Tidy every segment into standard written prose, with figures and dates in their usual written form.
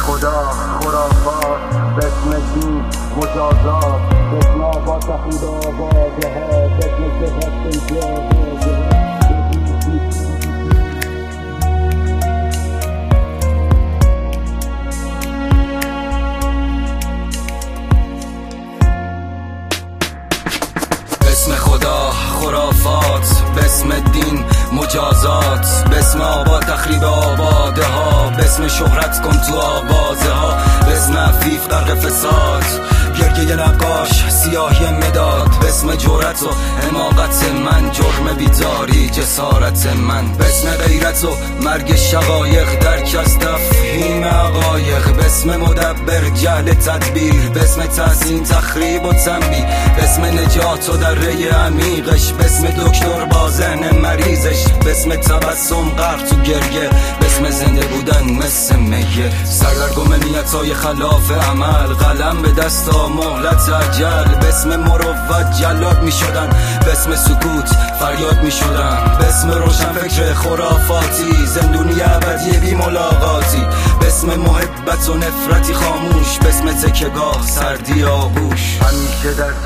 خدا خرافات، به اسم دین مجازات، به اسم آباد تخریب آباده ها، به اسم صحت جاده. بسم خدا خرافات، بسم دین مجازات، بسم آباد تخریب آباده ها، بسم شهرت کن تو آوازه ها، بسم عفیف غرق فساد، گرگه نقاش سیاهی مداد، بسم جرأت و حماقت من، جرم بیداری جسارت من، بسم غیرت و مرگ شقایق، درک از تفهیم حقایق، بسم مدبر جهل تدبیر، بسم تحسین تخریب و تنبیه، بسم نجات و دره عمیقش، بسم دکتر با ذهن مریضش، بسم تبسم غرق تو گریه، بسم زنده بودن مثل میه، سردرگم نیتای خلاف عمل، قلم به دستا مهلت عجل، بسم مروت جلاد می شدن، بسم سکوت فریاد می شدن، بسم روشن فکر خرافاتی، زندونی ابدی بی ملاقاتی، بسم محبت و نفرتی خاموش، بسم تکه‌گاه سردی آغوش. همیشه در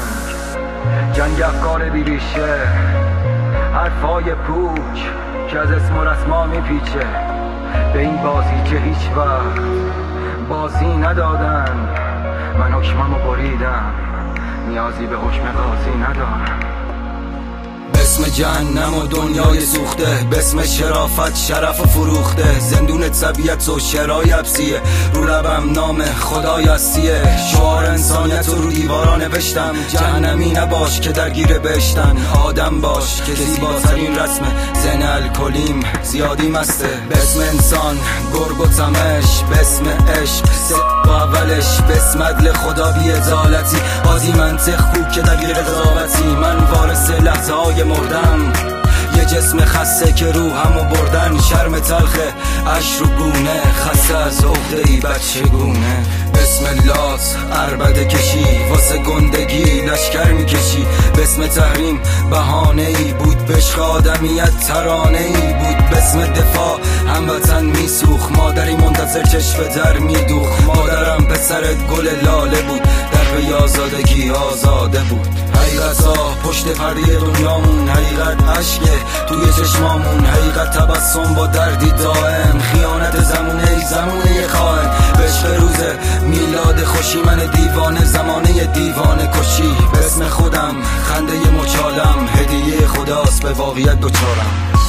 جنگ افکار بیریشه، حرفای پوچ که از اسم و رسما میپیچه، به این بازی که هیچ وقت بازی ندادن، من حکممو بریدم، نیازی به حکم قاضی ندارم. بسم جهنم و دنیای سوخته، بسم شرافت شرف و فروخته، زندون طبیعت و شرای ابسیه، رو لبم نام خدای هستیه، شعار انسانیت رو دیوارا نوشتم، جهنمی نباش که درگیر بهشتن، آدم باش که زیباترین رسم زن الکلیم زیادی مسته، بسم انسان گرگ و تمش، بسم عشق و اولش، بسم عدل خدا بی عدالتی، قاضی منطق خوب که درگیر قضاوتی، من وارث لحظه های مردم، یه جسم خسته که روحمو بردن، شرم تلخه عشر و گونه، خسته از عهده‌ای بچگونه، بسم لات عربده کشی، واسه گندگی لشکر میکشی، بسم تحریم بهانه‌ای بود، بشق آدمیت ترانه‌ای بود، بسم دفاع هموطن میسوخ، مادری منتظر چشم در میدوخ، مادرم پسرت گل لاله بود، در به آزادگی آزاده بود، حقیقتا پشت پرده دنیامون، حقیقت عشقه توی چشمامون، حقیقت تبسم با دردی دائم، خیانت زمونه خائن، عشق روز میلاد خوشی، من دیوانه زمانه دیوانه کشی، بسم خودم خنده مچالم، هدیه خداست به واقعیت دوچارم.